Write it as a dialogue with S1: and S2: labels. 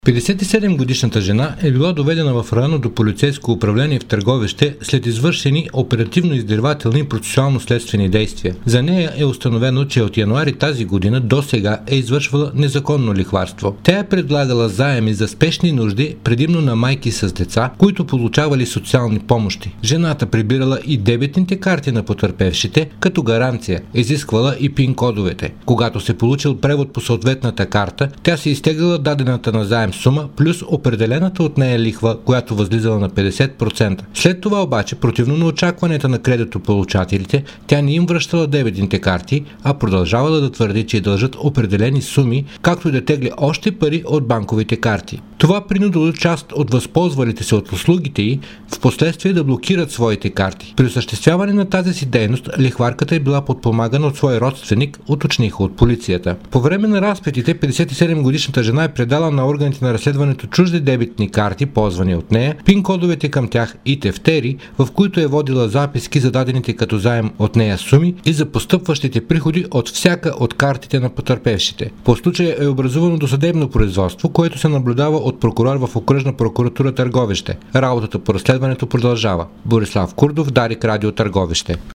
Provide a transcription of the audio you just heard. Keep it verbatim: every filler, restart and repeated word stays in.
S1: петдесет и седем годишната жена е била доведена в районното полицейско управление в Търговище след извършени оперативно-издирвателни и процесуално-следствени действия. За нея е установено, че от януари тази година до сега е извършвала незаконно лихварство. Тя е предлагала заеми за спешни нужди, предимно на майки с деца, които получавали социални помощи. Жената прибирала и дебетните карти на потърпевшите, като гаранция, изисквала и пин-кодовете. Когато се получил превод по съответната карта, тя се изтеглила дадената на заем сума плюс определената от нея лихва, която възлизала на петдесет процента. След това обаче, противно на очакванията на кредитополучателите, тя не им връщала дебетните карти, а продължавала да твърди, че дължат определени суми, както и да тегли още пари от банковите карти. Това принудило част от възползвалите се от услугите й в последствие да блокират своите карти. При осъществяване на тази си дейност, лихварката е била подпомагана от свой родственик, уточниха от полицията. По време на разпитите, петдесет и седем годишната жена е предала на органите на разследването чужди дебитни карти, ползвани от нея, пин-кодовете към тях и тефтери, в които е водила записки за дадените като заем от нея суми и за постъпващите приходи от всяка от картите на потърпевшите. По случая е образувано досъдебно производство, което се наблюдава от прокурор в окръжна прокуратура Търговище. Работата по разследването продължава. Борислав Курдов, Дарик, Радио Търговище.